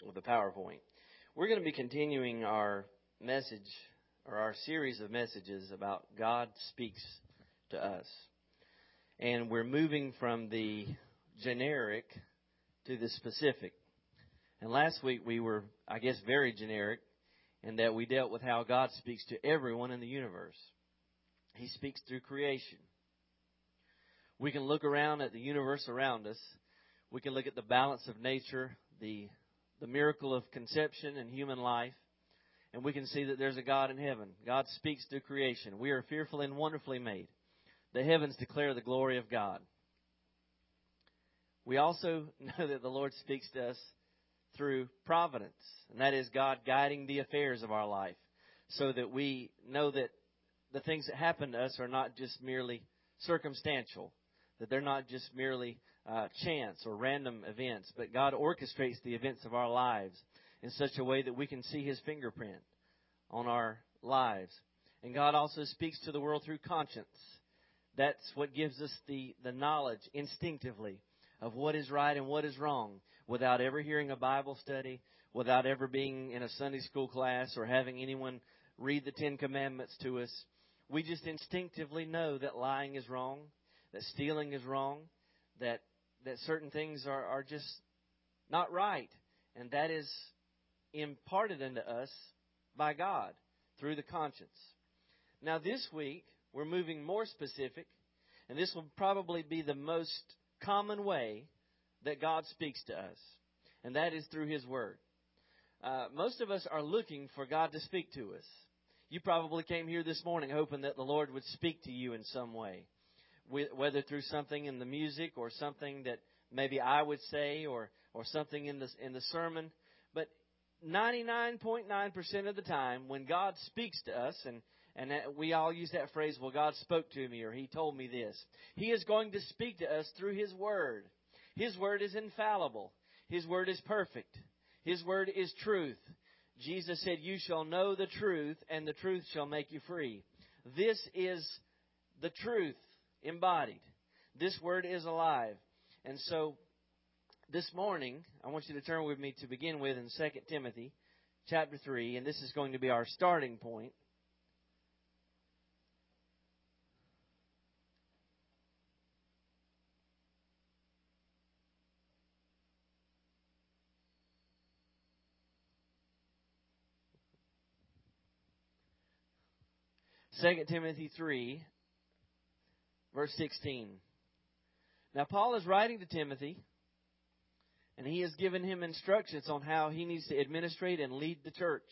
with the PowerPoint. We're going to be continuing our message or our series of messages about God speaks to us. And we're moving from the generic to the specific. And last week we were, I guess, very generic in that we dealt with how God speaks to everyone in the universe. He speaks through creation. We can look around at the universe around us. We can look at the balance of nature, the miracle of conception and human life, and we can see that there's a God in heaven. God speaks through creation. We are fearfully and wonderfully made. The heavens declare the glory of God. We also know that the Lord speaks to us through providence, and that is God guiding the affairs of our life so that we know that the things that happen to us are not just merely circumstantial, that they're not just merely chance or random events, but God orchestrates the events of our lives in such a way that we can see His fingerprint on our lives. And God also speaks to the world through conscience. That's what gives us the knowledge instinctively of what is right and what is wrong without ever hearing a Bible study, without ever being in a Sunday school class or having anyone read the Ten Commandments to us. We just instinctively know that lying is wrong, that stealing is wrong, that certain things are just not right. And that is imparted into us by God through the conscience. Now this week, we're moving more specific, and this will probably be the most common way that God speaks to us, and that is through His Word. Most of us are looking for God to speak to us. You probably came here this morning hoping that the Lord would speak to you in some way, whether through something in the music or something that maybe I would say or something in the sermon. But 99.9% of the time when God speaks to us, and we all use that phrase, well, God spoke to me or He told me this. He is going to speak to us through His Word. His Word is infallible. His Word is perfect. His Word is truth. Jesus said, "You shall know the truth, and the truth shall make you free." This is the truth embodied. This Word is alive. And so this morning, I want you to turn with me to begin with in 2 Timothy chapter 3, and this is going to be our starting point. 2 Timothy 3, verse 16. Now, Paul is writing to Timothy, and he has given him instructions on how he needs to administrate and lead the church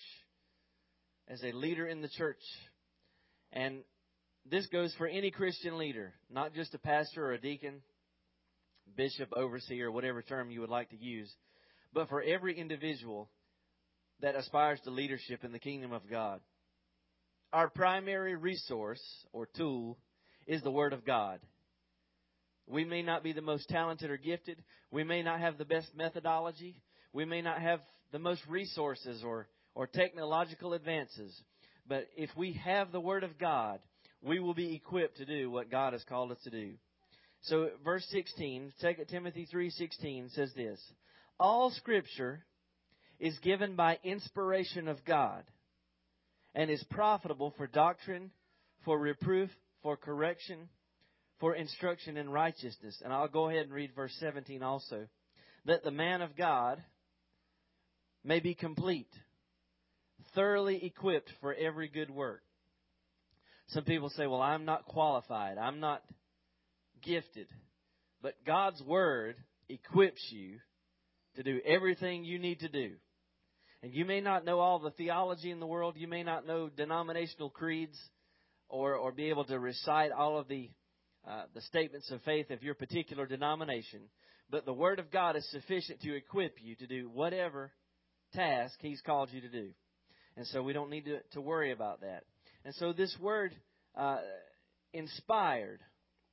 as a leader in the church. And this goes for any Christian leader, not just a pastor or a deacon, bishop, overseer, whatever term you would like to use, but for every individual that aspires to leadership in the kingdom of God. Our primary resource or tool is the Word of God. We may not be the most talented or gifted. We may not have the best methodology. We may not have the most resources or technological advances. But if we have the Word of God, we will be equipped to do what God has called us to do. So verse 16, 2 Timothy 3:16 says this: "All Scripture is given by inspiration of God, and is profitable for doctrine, for reproof, for correction, for instruction in righteousness." And I'll go ahead and read verse 17 also. "That the man of God may be complete, thoroughly equipped for every good work." Some people say, well, I'm not qualified. I'm not gifted. But God's Word equips you to do everything you need to do. And you may not know all the theology in the world. You may not know denominational creeds or be able to recite all of the statements of faith of your particular denomination. But the Word of God is sufficient to equip you to do whatever task He's called you to do. And so we don't need to worry about that. And so this word, inspired,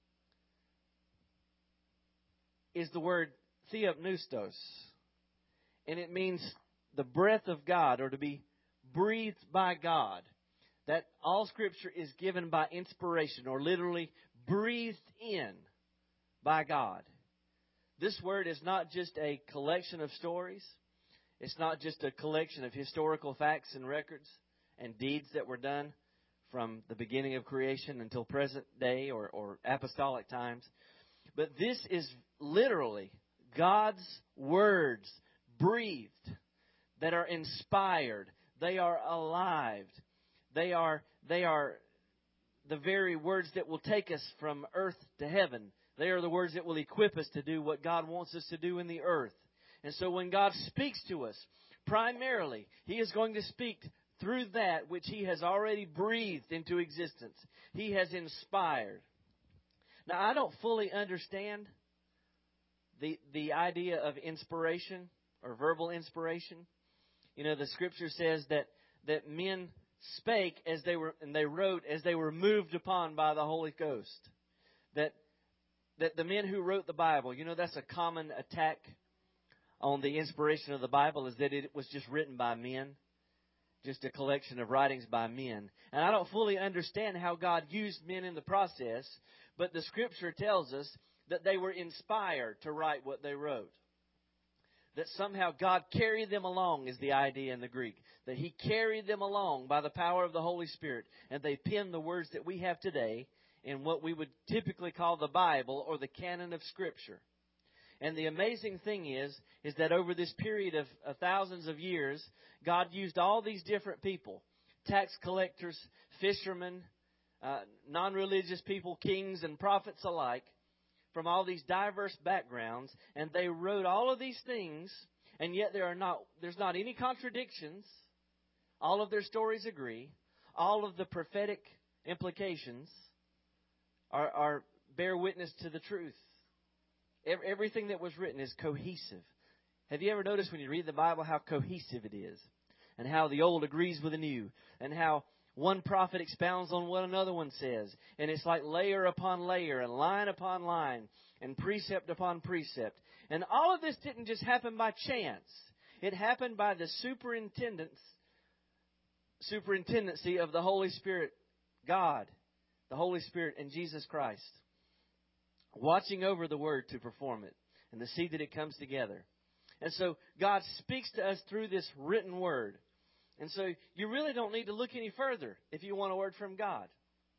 is the word theopneustos. And it means the breath of God, or to be breathed by God. That all Scripture is given by inspiration, or literally breathed in by God. This word is not just a collection of stories. It's not just a collection of historical facts and records and deeds that were done from the beginning of creation until present day or apostolic times. But this is literally God's words breathed that are inspired. They are alive. They are the very words that will take us from earth to heaven. They are the words that will equip us to do what God wants us to do in the earth. And so when God speaks to us, primarily, He is going to speak through that which He has already breathed into existence. He has inspired. Now, I don't fully understand the idea of inspiration or verbal inspiration. You know, the Scripture says that men spake as they were, and they wrote as they were moved upon by the Holy Ghost. That the men who wrote the Bible, you know, that's a common attack on the inspiration of the Bible, is that it was just written by men, just a collection of writings by men. And I don't fully understand how God used men in the process, but the Scripture tells us that they were inspired to write what they wrote. That somehow God carried them along is the idea in the Greek. That He carried them along by the power of the Holy Spirit, and they penned the words that we have today in what we would typically call the Bible or the canon of Scripture. And the amazing thing is that over this period of thousands of years, God used all these different people, tax collectors, fishermen, non-religious people, kings and prophets alike, from all these diverse backgrounds, and they wrote all of these things, and yet there's not any contradictions. All of their stories agree. All of the prophetic implications are bear witness to the truth. Everything that was written is cohesive. Have you ever noticed when you read the Bible how cohesive it is? And how the old agrees with the new? And how one prophet expounds on what another one says. And it's like layer upon layer and line upon line and precept upon precept. And all of this didn't just happen by chance. It happened by the superintendency of the Holy Spirit, God, the Holy Spirit, and Jesus Christ, watching over the Word to perform it and to see that it comes together. And so God speaks to us through this written Word. And so you really don't need to look any further if you want a word from God.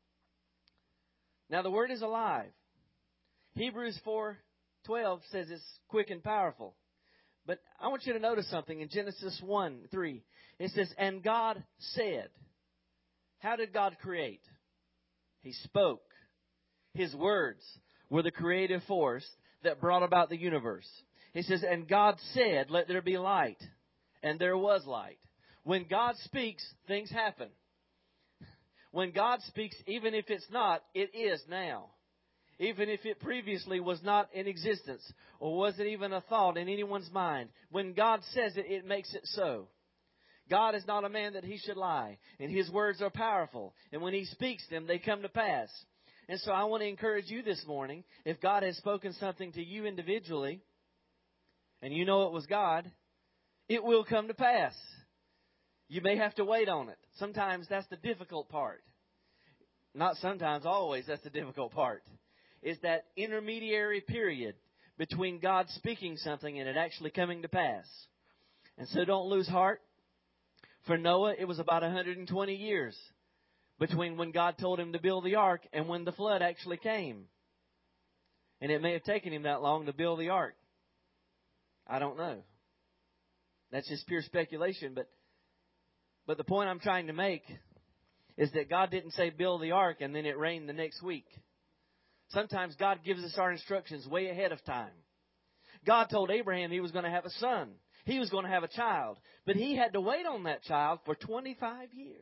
Now the Word is alive. Hebrews 4:12 says it's quick and powerful. But I want you to notice something in Genesis 1:3. It says, and God said. How did God create? He spoke. His words were the creative force that brought about the universe. He says, and God said, let there be light. And there was light. When God speaks, things happen. When God speaks, even if it's not, it is now. Even if it previously was not in existence or wasn't even a thought in anyone's mind. When God says it, it makes it so. God is not a man that He should lie. And His words are powerful. And when He speaks them, they come to pass. And so I want to encourage you this morning, if God has spoken something to you individually, and you know it was God, it will come to pass. You may have to wait on it. Sometimes that's the difficult part. Not sometimes, always that's the difficult part. Is that intermediary period between God speaking something and it actually coming to pass. And so don't lose heart. For Noah, it was about 120 years between when God told him to build the ark and when the flood actually came. And it may have taken him that long to build the ark. I don't know. That's just pure speculation. But the point I'm trying to make is that God didn't say build the ark and then it rained the next week. Sometimes God gives us our instructions way ahead of time. God told Abraham He was going to have a son. He was going to have a child. But he had to wait on that child for 25 years.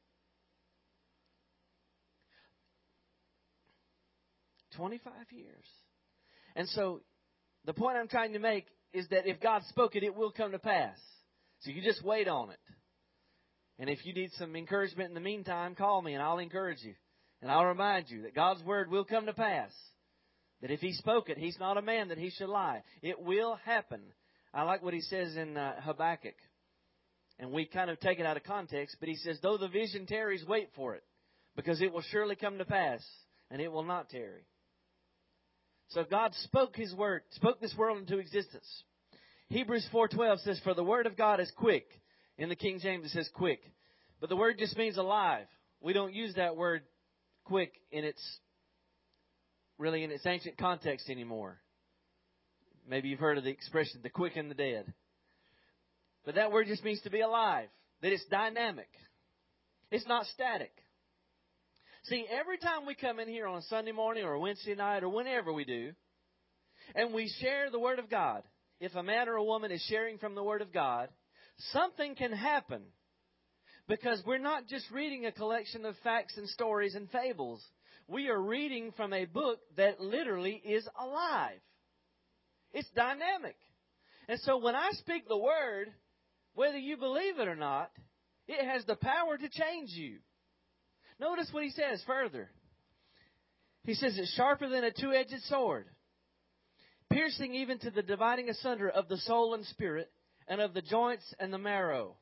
years. And so the point I'm trying to make is that if God spoke it, it will come to pass. So you just wait on it. And if you need some encouragement in the meantime, call me and I'll encourage you. And I'll remind you that God's Word will come to pass. That if He spoke it, He's not a man that He should lie. It will happen. I like what He says in Habakkuk. And we kind of take it out of context. But He says, though the vision tarries, wait for it. Because it will surely come to pass. And it will not tarry. So God spoke His Word, spoke this world into existence. Hebrews 4:12 says, "For the word of God is quick." In the King James it says quick. But the word just means alive. We don't use that word quick in its ancient context anymore. Maybe you've heard of the expression, the quick and the dead. But that word just means to be alive, that it's dynamic. It's not static. See, every time we come in here on a Sunday morning or a Wednesday night or whenever we do, and we share the Word of God, if a man or a woman is sharing from the Word of God, something can happen. Because we're not just reading a collection of facts and stories and fables. We are reading from a book that literally is alive. It's dynamic. And so when I speak the Word, whether you believe it or not, it has the power to change you. Notice what he says further. He says it's sharper than a two-edged sword, piercing even to the dividing asunder of the soul and spirit, and of the joints and the marrow.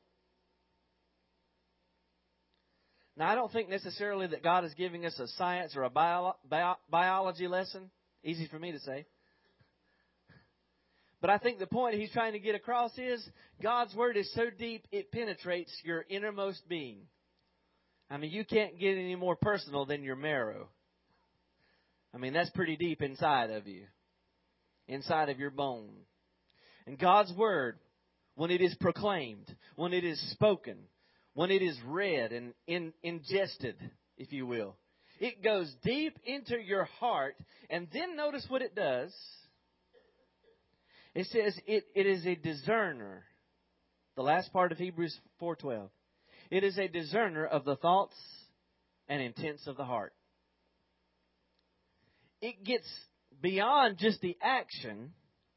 Now, I don't think necessarily that God is giving us a science or a biology lesson. Easy for me to say. But I think the point he's trying to get across is God's Word is so deep it penetrates your innermost being. I mean, you can't get any more personal than your marrow. I mean, that's pretty deep inside of you, inside of your bone. And God's Word, when it is proclaimed, when it is spoken, when it is read and ingested, if you will, it goes deep into your heart. And then notice what it does. It says it is a discerner. The last part of Hebrews 4:12. It is a discerner of the thoughts and intents of the heart. It gets beyond just the action,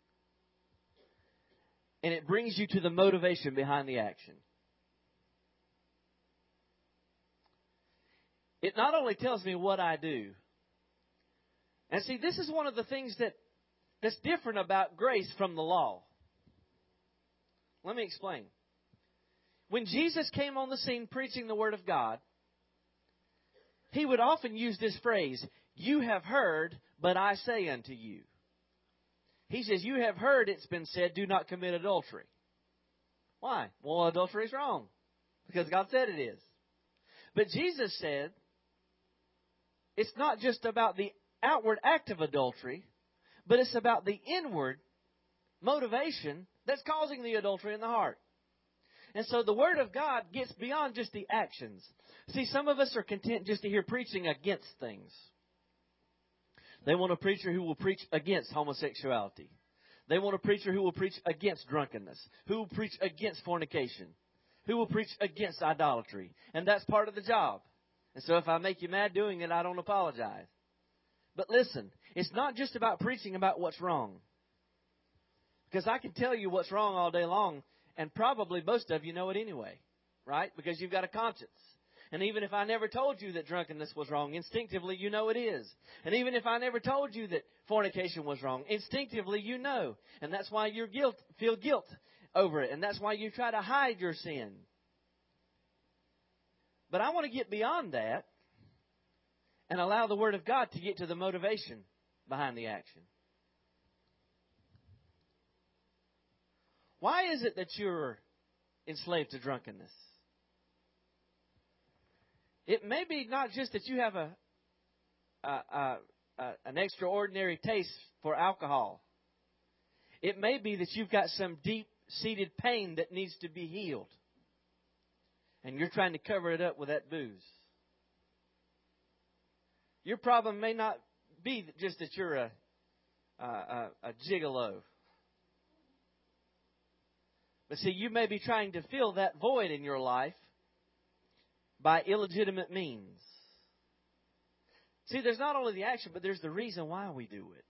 and it brings you to the motivation behind the action. It not only tells me what I do. And see, this is one of the things that's different about grace from the law. Let me explain. When Jesus came on the scene preaching the Word of God, He would often use this phrase, "You have heard, but I say unto you." He says, "You have heard it's been said, do not commit adultery." Why? Well, adultery is wrong, because God said it is. But Jesus said, it's not just about the outward act of adultery, but it's about the inward motivation that's causing the adultery in the heart. And so the Word of God gets beyond just the actions. See, some of us are content just to hear preaching against things. They want a preacher who will preach against homosexuality. They want a preacher who will preach against drunkenness, who will preach against fornication, who will preach against idolatry. And that's part of the job. And so if I make you mad doing it, I don't apologize. But listen, it's not just about preaching about what's wrong. Because I can tell you what's wrong all day long, and probably most of you know it anyway, right? Because you've got a conscience. And even if I never told you that drunkenness was wrong, instinctively you know it is. And even if I never told you that fornication was wrong, instinctively you know. And that's why you feel guilt over it. And that's why you try to hide your sin. But I want to get beyond that and allow the Word of God to get to the motivation behind the action. Why is it that you're enslaved to drunkenness? It may be not just that you have an extraordinary taste for alcohol. It may be that you've got some deep-seated pain that needs to be healed. And you're trying to cover it up with that booze. Your problem may not be just that you're a gigolo. But see, you may be trying to fill that void in your life by illegitimate means. See, there's not only the action, but there's the reason why we do it.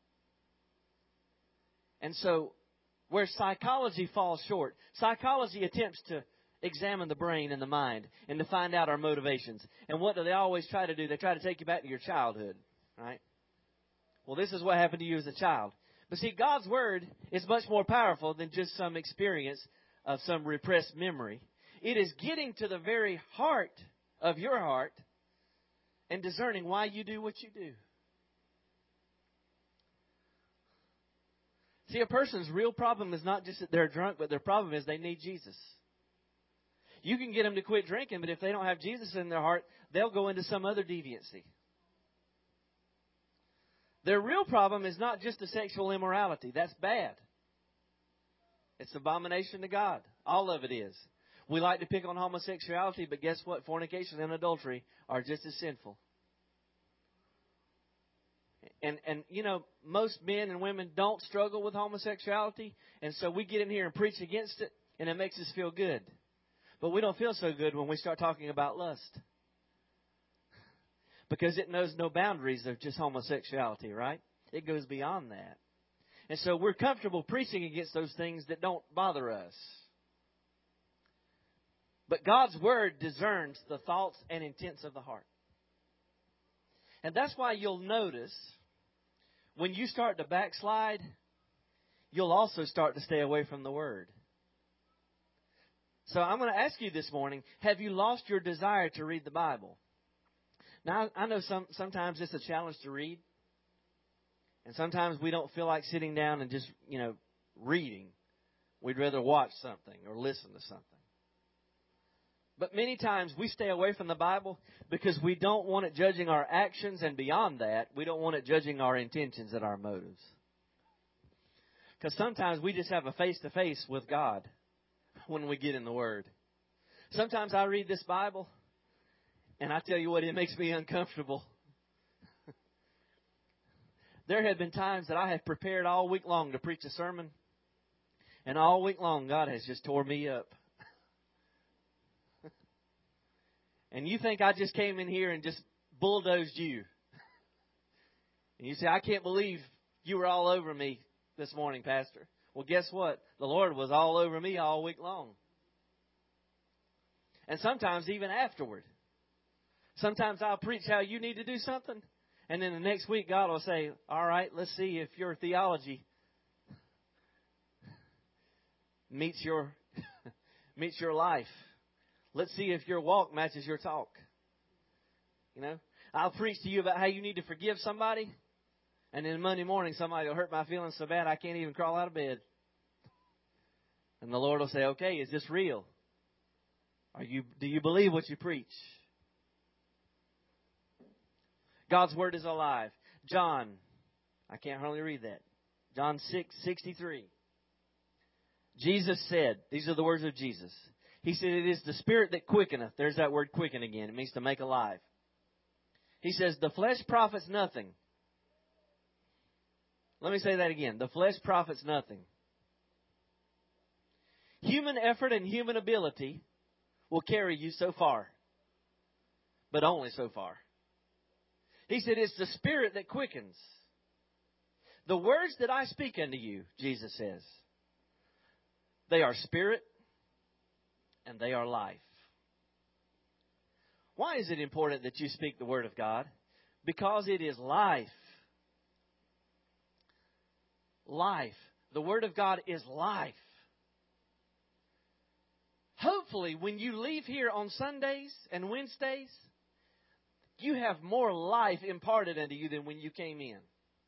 And so, where psychology falls short, psychology attempts to examine the brain and the mind and to find out our motivations. And what do they always try to do? They try to take you back to your childhood, right? Well, this is what happened to you as a child. But see, God's Word is much more powerful than just some experience of some repressed memory. It is getting to the very heart of your heart and discerning why you do what you do. See, a person's real problem is not just that they're drunk, but their problem is they need Jesus. You can get them to quit drinking, but if they don't have Jesus in their heart, they'll go into some other deviancy. Their real problem is not just the sexual immorality. That's bad. It's abomination to God. All of it is. We like to pick on homosexuality, but guess what? Fornication and adultery are just as sinful. And you know, most men and women don't struggle with homosexuality, and so we get in here and preach against it, and it makes us feel good. But we don't feel so good when we start talking about lust. Because it knows no boundaries of just homosexuality, right? It goes beyond that. And so we're comfortable preaching against those things that don't bother us. But God's Word discerns the thoughts and intents of the heart. And that's why you'll notice when you start to backslide, you'll also start to stay away from the Word. So I'm going to ask you this morning, have you lost your desire to read the Bible? Now, I know sometimes it's a challenge to read. And sometimes we don't feel like sitting down and just, reading. We'd rather watch something or listen to something. But many times we stay away from the Bible because we don't want it judging our actions, and beyond that, we don't want it judging our intentions and our motives. Because sometimes we just have a face-to-face with God when we get in the Word. Sometimes I read this Bible, and I tell you what, it makes me uncomfortable. There have been times that I have prepared all week long to preach a sermon, and all week long God has just tore me up. And you think I just came in here and just bulldozed you. And you say, I can't believe you were all over me this morning, Pastor. Well, guess what? The Lord was all over me all week long. And sometimes even afterward. Sometimes I'll preach how you need to do something. And then the next week God will say, all right, let's see if your theology meets your life. Let's see if your walk matches your talk. I'll preach to you about how you need to forgive somebody. And then Monday morning, somebody will hurt my feelings so bad I can't even crawl out of bed. And the Lord will say, okay, is this real? Do you believe what you preach? God's Word is alive. John, I can't hardly read that. John 6:63. Jesus said, these are the words of Jesus. He said, it is the Spirit that quickeneth. There's that word quicken again. It means to make alive. He says, the flesh profits nothing. Let me say that again. The flesh profits nothing. Human effort and human ability will carry you so far, but only so far. He said, it's the Spirit that quickens. The words that I speak unto you, Jesus says, they are spirit and they are life. Why is it important that you speak the Word of God? Because it is life. Life. The Word of God is life. Hopefully, when you leave here on Sundays and Wednesdays, you have more life imparted unto you than when you came in.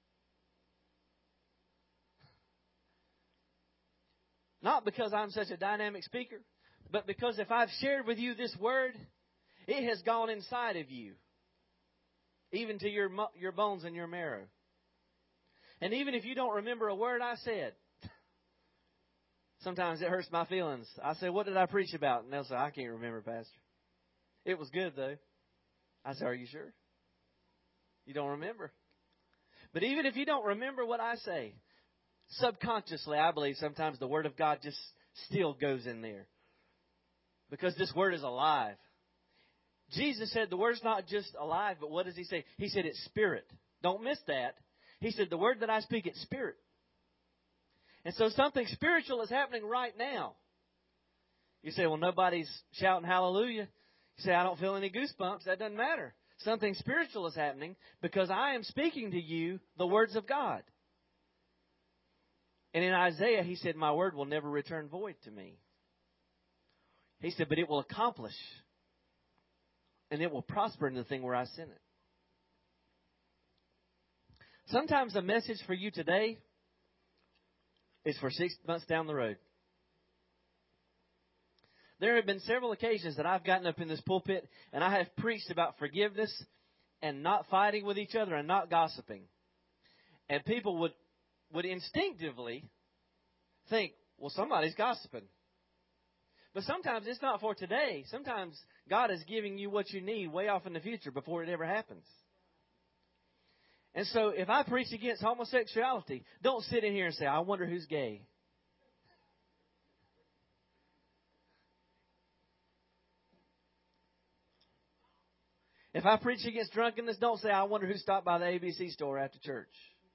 Not because I'm such a dynamic speaker, but because if I've shared with you this Word, it has gone inside of you, even to your bones and your marrow. And even if you don't remember a word I said, sometimes it hurts my feelings. I say, what did I preach about? And they'll say, I can't remember, Pastor. It was good, though. I say, are you sure? You don't remember? But even if you don't remember what I say, subconsciously, I believe sometimes the Word of God just still goes in there. Because this Word is alive. Jesus said the Word's not just alive, but what does He say? He said it's spirit. Don't miss that. He said the Word that I speak, it's spirit. And so something spiritual is happening right now. You say, well, nobody's shouting hallelujah. You say, I don't feel any goosebumps. That doesn't matter. Something spiritual is happening because I am speaking to you the words of God. And in Isaiah, He said, my word will never return void to me. He said, but it will accomplish. And it will prosper in the thing where I send it. Sometimes a message for you today It's for 6 months down the road. There have been several occasions that I've gotten up in this pulpit and I have preached about forgiveness and not fighting with each other and not gossiping. And people would instinctively think, well, somebody's gossiping. But sometimes it's not for today. Sometimes God is giving you what you need way off in the future before it ever happens. And so if I preach against homosexuality, don't sit in here and say, I wonder who's gay. If I preach against drunkenness, don't say, I wonder who stopped by the ABC store after church.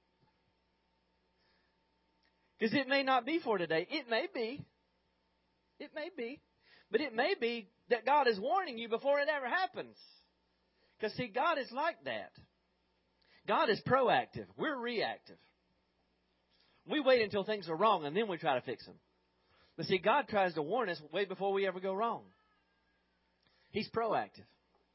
Because it may not be for today. It may be. It may be. But it may be that God is warning you before it ever happens. Because, see, God is like that. God is proactive. We're reactive. We wait until things are wrong and then we try to fix them. But, see, God tries to warn us way before we ever go wrong. He's proactive.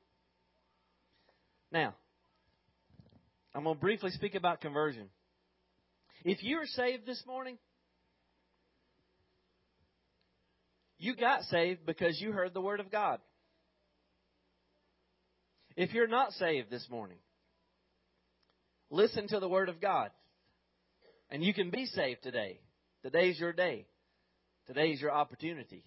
Now, I'm going to briefly speak about conversion. If you're saved this morning, you got saved because you heard the Word of God. If you're not saved this morning, listen to the Word of God. And you can be saved today. Today's your day. Today's your opportunity.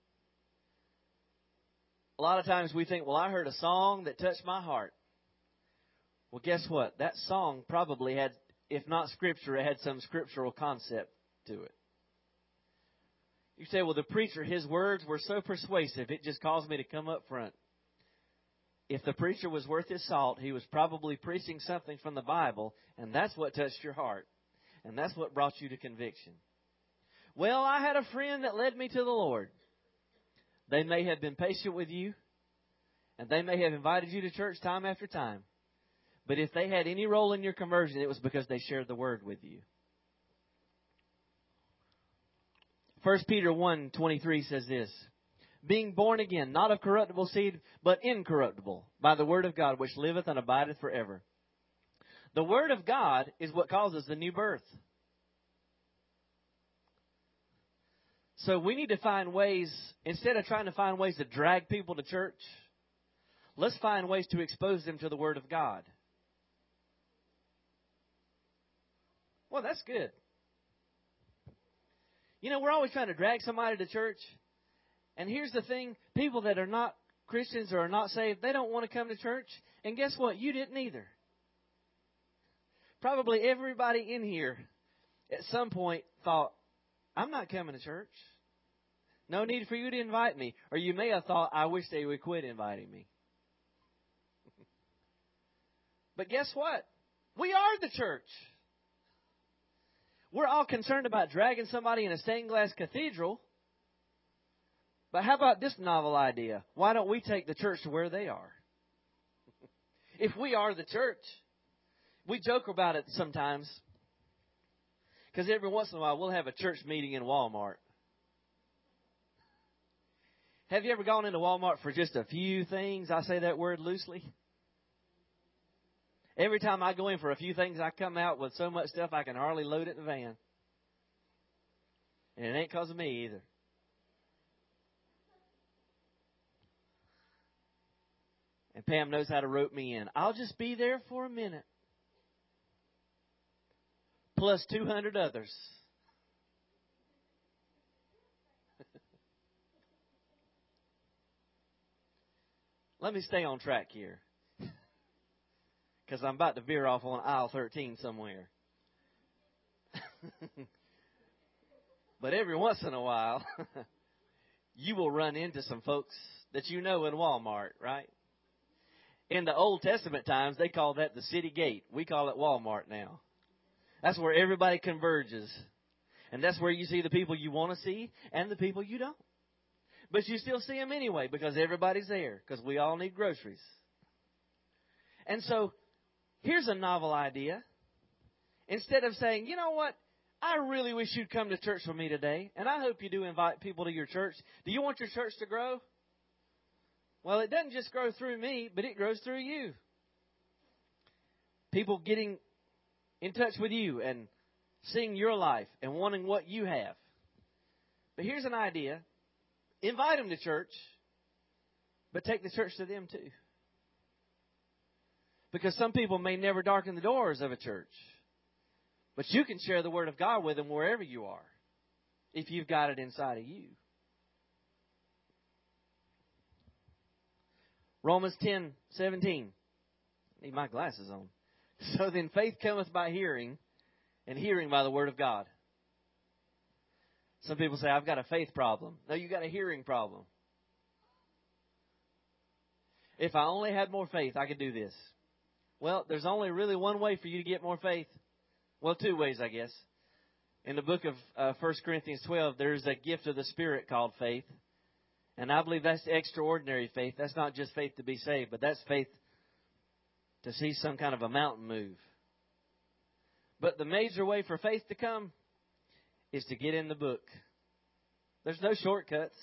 A lot of times we think, well, I heard a song that touched my heart. Well, guess what? That song probably had, if not scripture, it had some scriptural concept to it. You say, well, the preacher, his words were so persuasive, it just caused me to come up front. If the preacher was worth his salt, he was probably preaching something from the Bible, and that's what touched your heart. And that's what brought you to conviction. Well, I had a friend that led me to the Lord. They may have been patient with you, and they may have invited you to church time after time. But if they had any role in your conversion, it was because they shared the Word with you. 1 Peter 1:23 says this, being born again, not of corruptible seed, but incorruptible, by the Word of God, which liveth and abideth forever. The Word of God is what causes the new birth. So we need to find ways, instead of trying to find ways to drag people to church, let's find ways to expose them to the Word of God. Well, that's good. You know, we're always trying to drag somebody to church. And here's the thing. People that are not Christians or are not saved, they don't want to come to church. And guess what? You didn't either. Probably everybody in here at some point thought, I'm not coming to church. No need for you to invite me. Or you may have thought, I wish they would quit inviting me. But guess what? We are the church. We're all concerned about dragging somebody in a stained glass cathedral. But how about this novel idea? Why don't we take the church to where they are? If we are the church, we joke about it sometimes. Because every once in a while we'll have a church meeting in Walmart. Have you ever gone into Walmart for just a few things? I say that word loosely. Every time I go in for a few things, I come out with so much stuff I can hardly load it in the van. And it ain't because of me either. And Pam knows how to rope me in. I'll just be there for a minute. Plus 200 others. Let me stay on track here. Because I'm about to veer off on aisle 13 somewhere. But every once in a while, you will run into some folks that you know in Walmart, right? In the Old Testament times, they called that the city gate. We call it Walmart now. That's where everybody converges. And that's where you see the people you want to see and the people you don't. But you still see them anyway because everybody's there because we all need groceries. And so here's a novel idea. Instead of saying, you know what, I really wish you'd come to church with me today, and I hope you do invite people to your church. Do you want your church to grow? Well, it doesn't just grow through me, but it grows through you. People getting in touch with you and seeing your life and wanting what you have. But here's an idea. Invite them to church, but take the church to them too. Because some people may never darken the doors of a church. But you can share the Word of God with them wherever you are, if you've got it inside of you. Romans 10:17. Need my glasses on. So then faith cometh by hearing, and hearing by the Word of God. Some people say, I've got a faith problem. No, you got a hearing problem. If I only had more faith, I could do this. Well, there's only really one way for you to get more faith. Well, two ways, I guess. In the book of 1 Corinthians 12, there's a gift of the Spirit called faith. And I believe that's extraordinary faith. That's not just faith to be saved, but that's faith to see some kind of a mountain move. But the major way for faith to come is to get in the book. There's no shortcuts.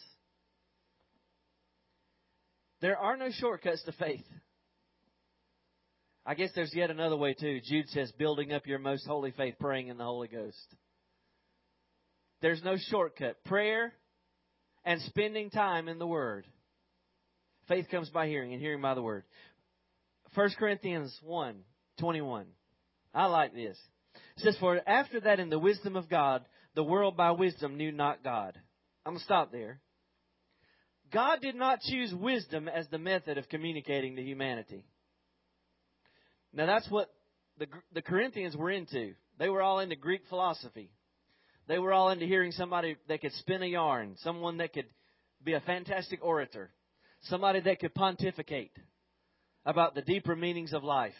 There are no shortcuts to faith. I guess there's yet another way too. Jude says, building up your most holy faith, praying in the Holy Ghost. There's no shortcut. Prayer and spending time in the Word. Faith comes by hearing, and hearing by the Word. 1 Corinthians 1:21. I like this. It says, for after that in the wisdom of God, the world by wisdom knew not God. I'm going to stop there. God did not choose wisdom as the method of communicating to humanity. Now that's what the Corinthians were into. They were all into Greek philosophy. They were all into hearing somebody that could spin a yarn, someone that could be a fantastic orator, somebody that could pontificate about the deeper meanings of life.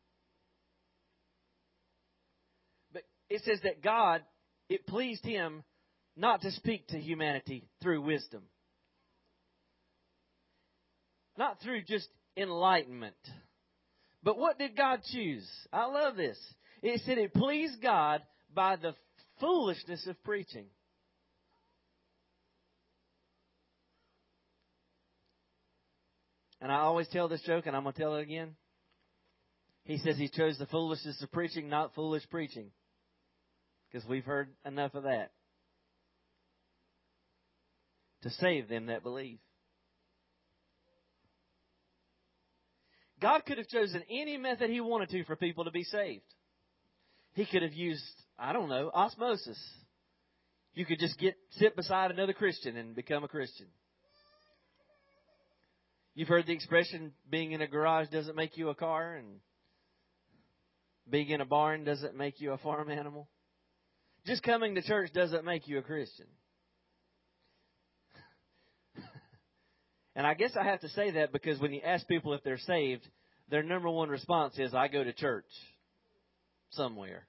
But it says that God, it pleased Him not to speak to humanity through wisdom. Not through just enlightenment. But what did God choose? I love this. It said it pleased God by the foolishness of preaching. And I always tell this joke, and I'm going to tell it again. He says He chose the foolishness of preaching, not foolish preaching. Because we've heard enough of that. To save them that believe. God could have chosen any method He wanted to for people to be saved. He could have used, I don't know, osmosis. You could just sit beside another Christian and become a Christian. You've heard the expression, being in a garage doesn't make you a car, and being in a barn doesn't make you a farm animal. Just coming to church doesn't make you a Christian. And I guess I have to say that because when you ask people if they're saved, their number one response is, I go to church somewhere.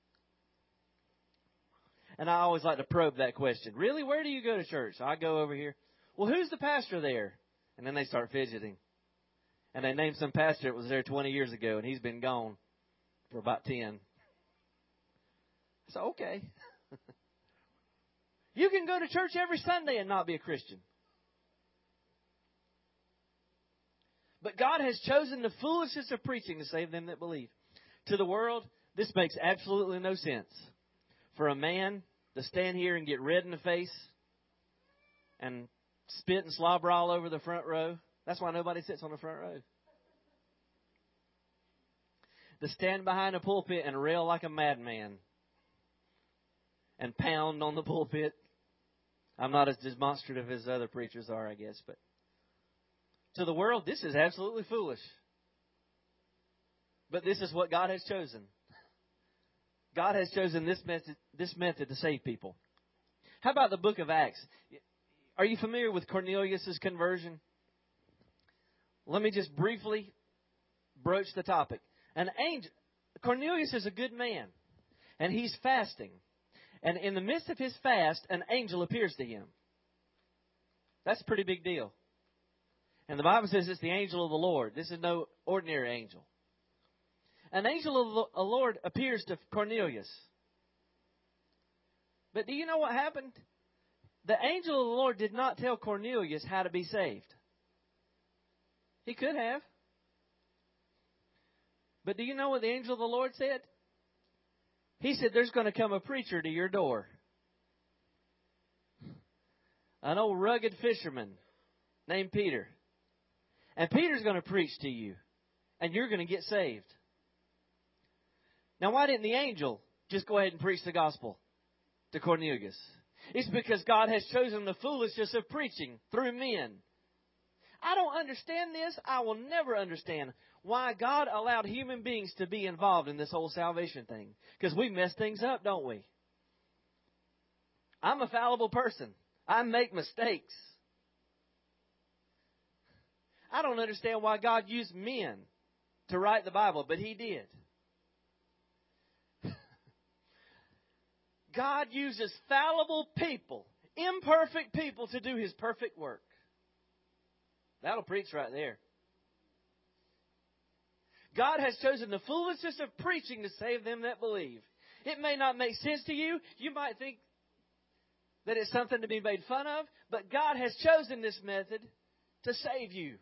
And I always like to probe that question. Really? Where do you go to church? I go over here. Well, who's the pastor there? And then they start fidgeting. And they name some pastor that was there 20 years ago, and he's been gone for about 10. So, okay. You can go to church every Sunday and not be a Christian. But God has chosen the foolishness of preaching to save them that believe. To the world, this makes absolutely no sense. For a man to stand here and get red in the face and spit and slobber all over the front row. That's why nobody sits on the front row. To stand behind a pulpit and rail like a madman and pound on the pulpit. I'm not as demonstrative as other preachers are, I guess, but to the world, this is absolutely foolish. But this is what God has chosen. God has chosen this method to save people. How about the book of Acts? Are you familiar with Cornelius' conversion? Let me just briefly broach the topic. Cornelius is a good man, and he's fasting. And in the midst of his fast, an angel appears to him. That's a pretty big deal. And the Bible says it's the angel of the Lord. This is no ordinary angel. An angel of the Lord appears to Cornelius. But do you know what happened? The angel of the Lord did not tell Cornelius how to be saved. He could have. But do you know what the angel of the Lord said? He said, there's going to come a preacher to your door. An old rugged fisherman named Peter. And Peter's going to preach to you. And you're going to get saved. Now, why didn't the angel just go ahead and preach the gospel to Cornelius? It's because God has chosen the foolishness of preaching through men. I don't understand this. I will never understand why God allowed human beings to be involved in this whole salvation thing. Because we mess things up, don't we? I'm a fallible person. I make mistakes. I don't understand why God used men to write the Bible, but He did. God uses fallible people, imperfect people, to do His perfect work. That'll preach right there. God has chosen the foolishness of preaching to save them that believe. It may not make sense to you. You might think that it's something to be made fun of, but God has chosen this method to save you.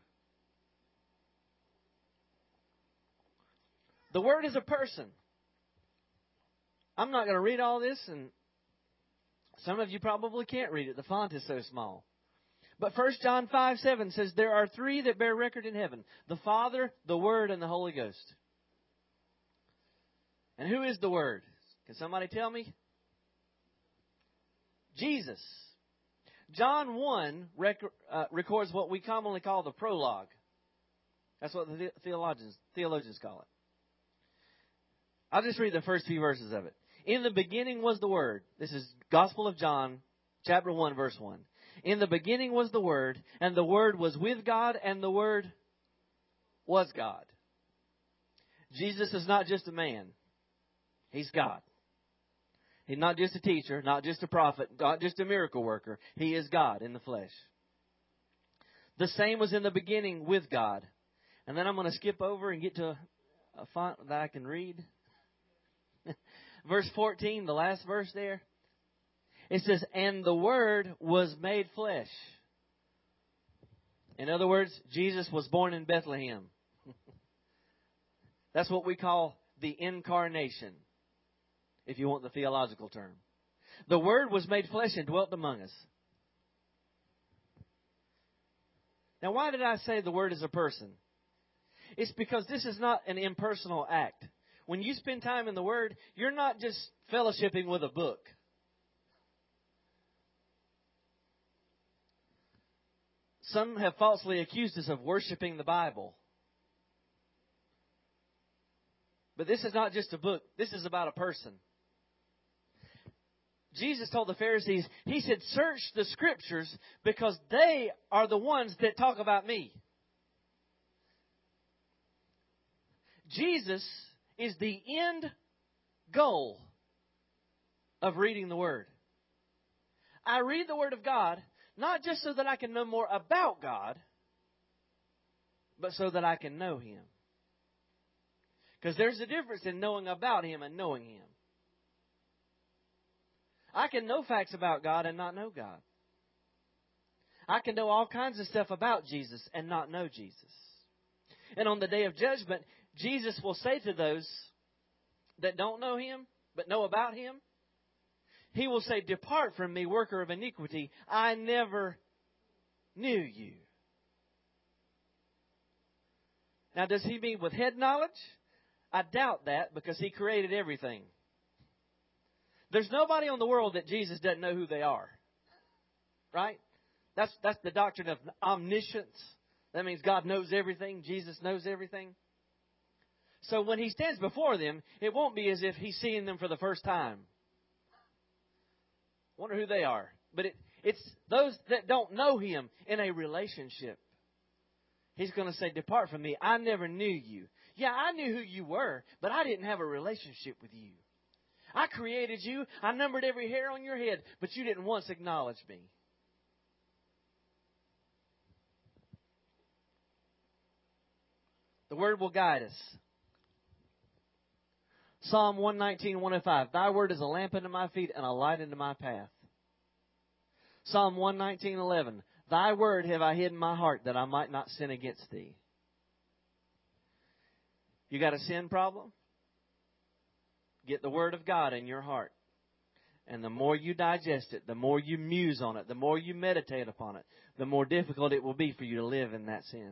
The Word is a person. I'm not going to read all this, and some of you probably can't read it. The font is so small. But 1 John 5:7 says, there are three that bear record in heaven: the Father, the Word, and the Holy Ghost. And who is the Word? Can somebody tell me? Jesus. John 1 records what we commonly call the prologue. That's what the theologians call it. I'll just read the first few verses of it. In the beginning was the Word. This is Gospel of John, chapter 1, verse 1. In the beginning was the Word, and the Word was with God, and the Word was God. Jesus is not just a man. He's God. He's not just a teacher, not just a prophet, not just a miracle worker. He is God in the flesh. The same was in the beginning with God. And then I'm going to skip over and get to a font that I can read. Verse 14, the last verse there. It says, and the Word was made flesh. In other words, Jesus was born in Bethlehem. That's what we call the incarnation, if you want the theological term. The Word was made flesh and dwelt among us. Now, why did I say the Word is a person? It's because this is not an impersonal act. When you spend time in the Word, you're not just fellowshipping with a book. Some have falsely accused us of worshiping the Bible. But this is not just a book. This is about a person. Jesus told the Pharisees, He said, search the Scriptures because they are the ones that talk about me. Jesus is the end goal of reading the Word. I read the Word of God not just so that I can know more about God, but so that I can know Him. Because there's a difference in knowing about Him and knowing Him. I can know facts about God and not know God. I can know all kinds of stuff about Jesus and not know Jesus. And on the day of judgment, Jesus will say to those that don't know Him, but know about Him, He will say, depart from me, worker of iniquity. I never knew you. Now, does He mean with head knowledge? I doubt that, because He created everything. There's nobody on the world that Jesus doesn't know who they are. Right? That's the doctrine of omniscience. That means God knows everything. Jesus knows everything. So when He stands before them, it won't be as if He's seeing them for the first time. Wonder who they are. But it's those that don't know Him in a relationship. He's going to say, depart from me. I never knew you. Yeah, I knew who you were, but I didn't have a relationship with you. I created you. I numbered every hair on your head, but you didn't once acknowledge me. The Word will guide us. Psalm 119, 105. Thy word is a lamp unto my feet and a light unto my path. Psalm 119, 11. Thy word have I hid in my heart that I might not sin against thee. You got a sin problem? Get the Word of God in your heart. And the more you digest it, the more you muse on it, the more you meditate upon it, the more difficult it will be for you to live in that sin.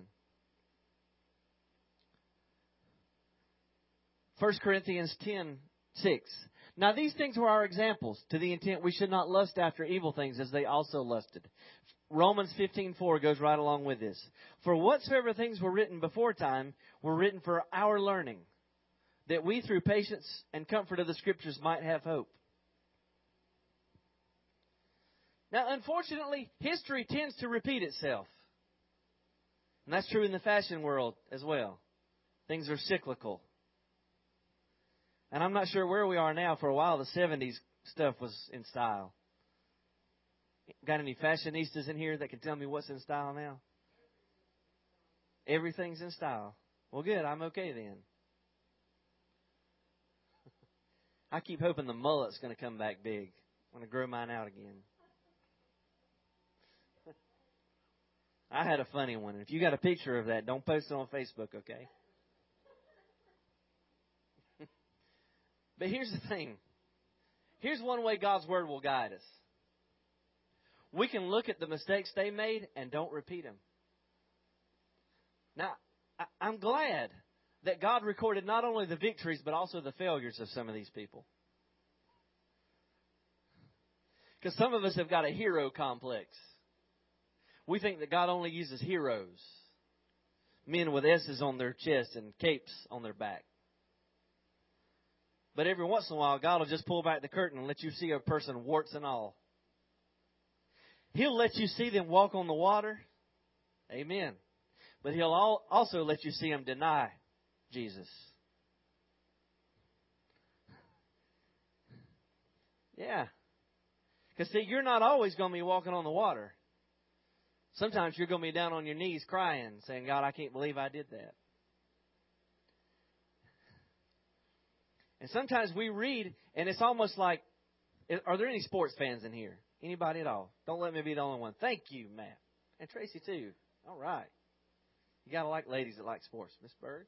1 Corinthians 10:6. Now these things were our examples, to the intent we should not lust after evil things as they also lusted. Romans 15:4 goes right along with this. For whatsoever things were written before time were written for our learning, that we through patience and comfort of the Scriptures might have hope. Now, unfortunately, history tends to repeat itself. And that's true in the fashion world as well. Things are cyclical. And I'm not sure where we are now. For a while, the 70s stuff was in style. Got any fashionistas in here that can tell me what's in style now? Everything's in style. Well, good. I'm okay then. I keep hoping the mullet's going to come back big. I'm going to grow mine out again. I had a funny one. If you got a picture of that, don't post it on Facebook, okay? But here's the thing. Here's one way God's Word will guide us. We can look at the mistakes they made and don't repeat them. Now, I'm glad that God recorded not only the victories but also the failures of some of these people. Because some of us have got a hero complex. We think that God only uses heroes. Men with S's on their chest and capes on their back. But every once in a while, God will just pull back the curtain and let you see a person warts and all. He'll let you see them walk on the water. Amen. But He'll also let you see them deny Jesus. Yeah. Because, see, you're not always going to be walking on the water. Sometimes you're going to be down on your knees crying, saying, God, I can't believe I did that. And sometimes we read, and it's almost like, are there any sports fans in here? Anybody at all? Don't let me be the only one. Thank you, Matt. And Tracy, too. All right. You got to like ladies that like sports. Miss Bird?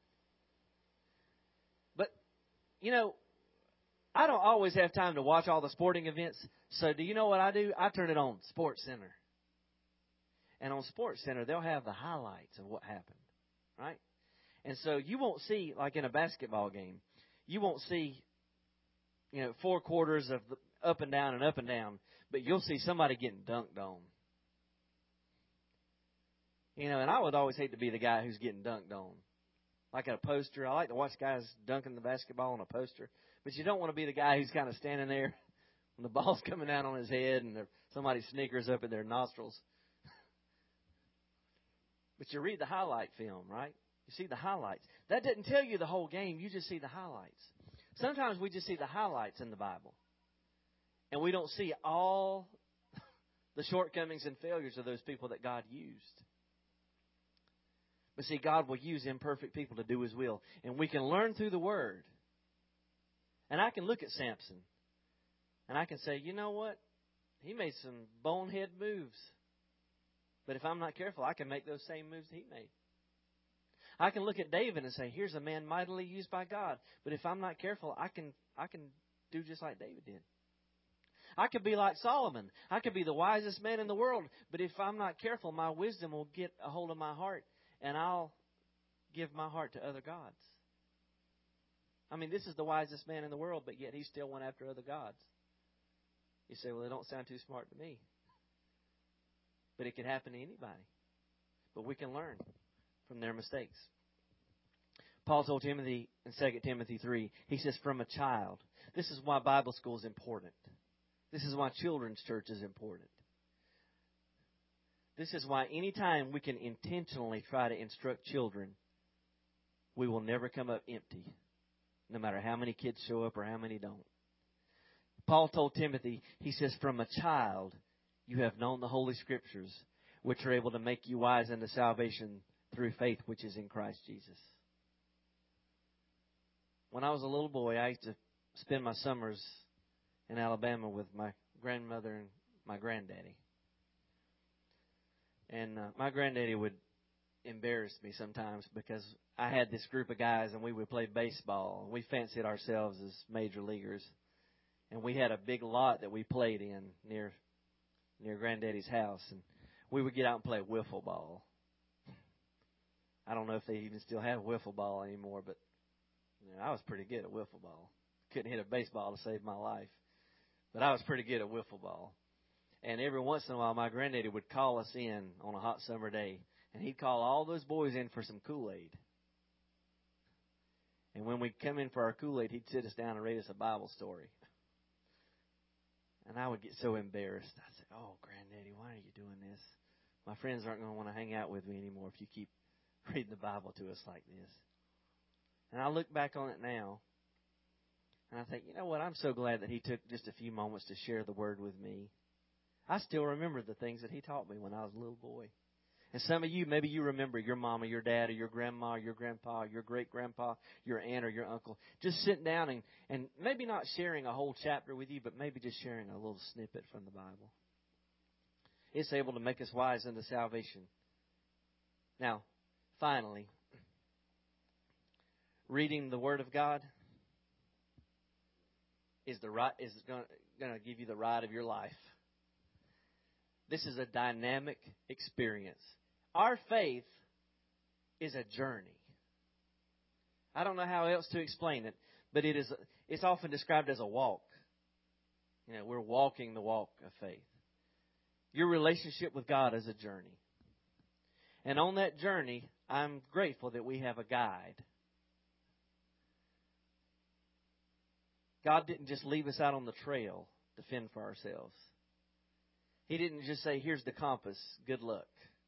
But, you know, I don't always have time to watch all the sporting events. So do you know what I do? I turn it on, Sports Center. And on Sports Center, they'll have the highlights of what happened, right? And so you won't see, like in a basketball game, you won't see, 4 quarters of up and down, but you'll see somebody getting dunked on. And I would always hate to be the guy who's getting dunked on. Like at a poster. I like to watch guys dunking the basketball on a poster. But you don't want to be the guy who's kind of standing there when the ball's coming down on his head and somebody's sneakers up in their nostrils. But you read the highlight film, right? You see the highlights. That doesn't tell you the whole game. You just see the highlights. Sometimes we just see the highlights in the Bible. And we don't see all the shortcomings and failures of those people that God used. But see, God will use imperfect people to do His will. And we can learn through the Word. And I can look at Samson. And I can say, you know what? He made some bonehead moves. But if I'm not careful, I can make those same moves that he made. I can look at David and say, here's a man mightily used by God. But if I'm not careful, I can do just like David did. I could be like Solomon. I could be the wisest man in the world. But if I'm not careful, my wisdom will get a hold of my heart. And I'll give my heart to other gods. I mean, this is the wisest man in the world, but yet he still went after other gods. You say, well, they don't sound too smart to me. But it can happen to anybody. But we can learn from their mistakes. Paul told Timothy in 2 Timothy 3, he says, from a child. This is why Bible school is important. This is why children's church is important. This is why anytime we can intentionally try to instruct children, we will never come up empty, no matter how many kids show up or how many don't. Paul told Timothy, he says, from a child you have known the Holy Scriptures, which are able to make you wise unto salvation through faith which is in Christ Jesus. When I was a little boy, I used to spend my summers in Alabama with my grandmother and my granddaddy. And my granddaddy would embarrassed me sometimes because I had this group of guys and we would play baseball. We fancied ourselves as major leaguers. And we had a big lot that we played in near Granddaddy's house. And we would get out and play wiffle ball. I don't know if they even still have wiffle ball anymore, but I was pretty good at wiffle ball. Couldn't hit a baseball to save my life. But I was pretty good at wiffle ball. And every once in a while, my granddaddy would call us in on a hot summer day. And he'd call all those boys in for some Kool-Aid. And when we'd come in for our Kool-Aid, he'd sit us down and read us a Bible story. And I would get so embarrassed. I'd say, "Oh, Granddaddy, why are you doing this? My friends aren't going to want to hang out with me anymore if you keep reading the Bible to us like this." And I look back on it now, and I think, you know what? I'm so glad that he took just a few moments to share the Word with me. I still remember the things that he taught me when I was a little boy. And some of you, maybe you remember your mama, your dad, or your grandma, your grandpa, your great-grandpa, your aunt, or your uncle, just sitting down and maybe not sharing a whole chapter with you, but maybe just sharing a little snippet from the Bible. It's able to make us wise unto salvation. Now, finally, reading the Word of God is going to give you the ride of your life. This is a dynamic experience. Our faith is a journey. I don't know how else to explain it, but it's often described as a walk. We're walking the walk of faith. Your relationship with God is a journey. And on that journey, I'm grateful that we have a guide. God didn't just leave us out on the trail to fend for ourselves. He didn't just say, "Here's the compass, good luck."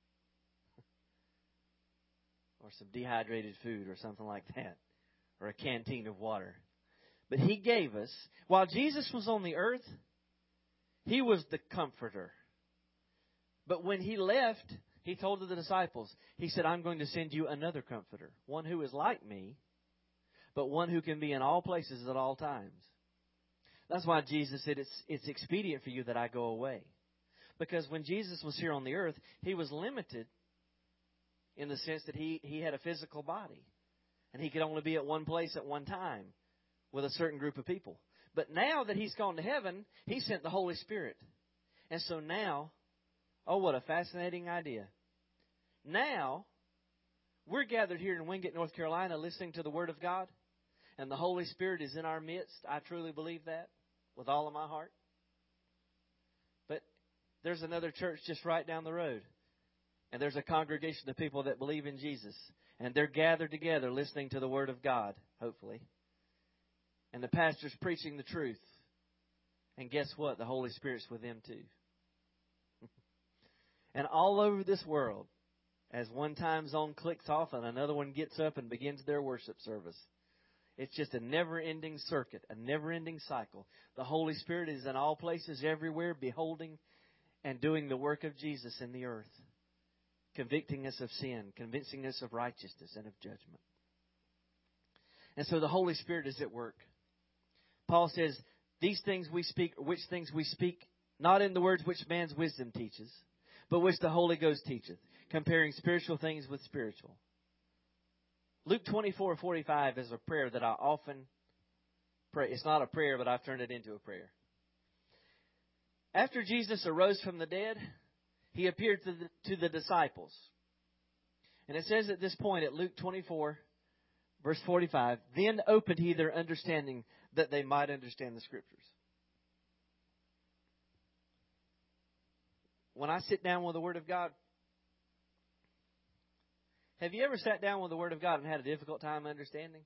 Or some dehydrated food or something like that. Or a canteen of water. But He gave us, while Jesus was on the earth, He was the comforter. But when He left, He told the disciples, He said, "I'm going to send you another comforter. One who is like me, but one who can be in all places at all times." That's why Jesus said, it's expedient for you that I go away. Because when Jesus was here on the earth, He was limited in the sense that he had a physical body. And He could only be at one place at one time with a certain group of people. But now that He's gone to heaven, He sent the Holy Spirit. And so now, oh, what a fascinating idea. Now, we're gathered here in Wingate, North Carolina, listening to the Word of God. And the Holy Spirit is in our midst. I truly believe that with all of my heart. But there's another church just right down the road. And there's a congregation of people that believe in Jesus. And they're gathered together listening to the Word of God, hopefully. And the pastor's preaching the truth. And guess what? The Holy Spirit's with them too. And all over this world, as one time zone clicks off and another one gets up and begins their worship service. It's just a never-ending circuit, a never-ending cycle. The Holy Spirit is in all places, everywhere, beholding and doing the work of Jesus in the earth. Convicting us of sin, convincing us of righteousness and of judgment. And so the Holy Spirit is at work. Paul says, these things we speak, which things we speak, not in the words which man's wisdom teaches, but which the Holy Ghost teacheth, comparing spiritual things with spiritual. Luke 24:45 is a prayer that I often pray. It's not a prayer, but I've turned it into a prayer. After Jesus arose from the dead, He appeared to the disciples. And it says at this point at Luke 24, verse 45, "Then opened He their understanding that they might understand the Scriptures." When I sit down with the Word of God, have you ever sat down with the Word of God and had a difficult time understanding?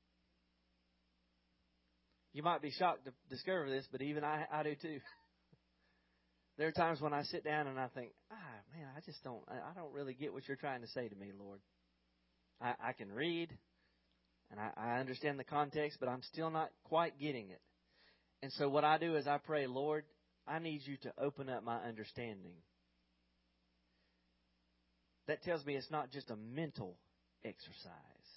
You might be shocked to discover this, but even I do too. There are times when I sit down and I think, man, I don't really get what you're trying to say to me, Lord. I can read and I understand the context, but I'm still not quite getting it. And so what I do is I pray, Lord, I need you to open up my understanding. That tells me it's not just a mental exercise.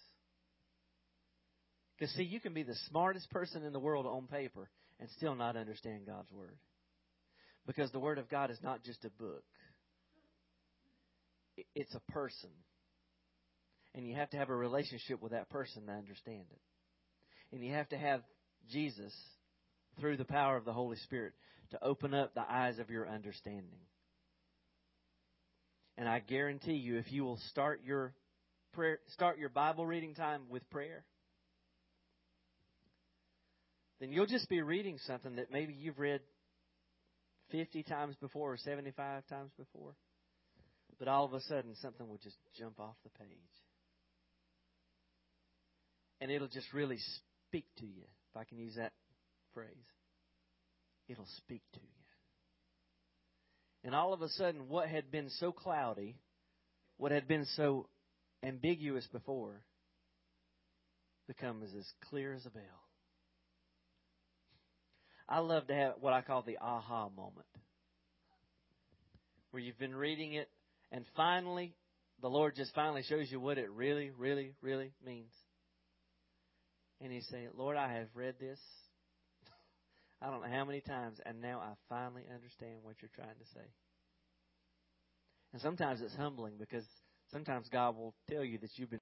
Because, see, you can be the smartest person in the world on paper and still not understand God's Word. Because the Word of God is not just a book. It's a person. And you have to have a relationship with that person to understand it. And you have to have Jesus, through the power of the Holy Spirit, to open up the eyes of your understanding. And I guarantee you, if you will start your Bible reading time with prayer, then you'll just be reading something that maybe you've read 50 times before or 75 times before. But all of a sudden, something will just jump off the page. And it'll just really speak to you, if I can use that phrase. It'll speak to you. And all of a sudden, what had been so cloudy, what had been so ambiguous before, becomes as clear as a bell. I love to have what I call the aha moment, where you've been reading it, and finally, the Lord just finally shows you what it really, really, really means. And you say, Lord, I have read this I don't know how many times, and now I finally understand what you're trying to say. And sometimes it's humbling, because sometimes God will tell you that you've been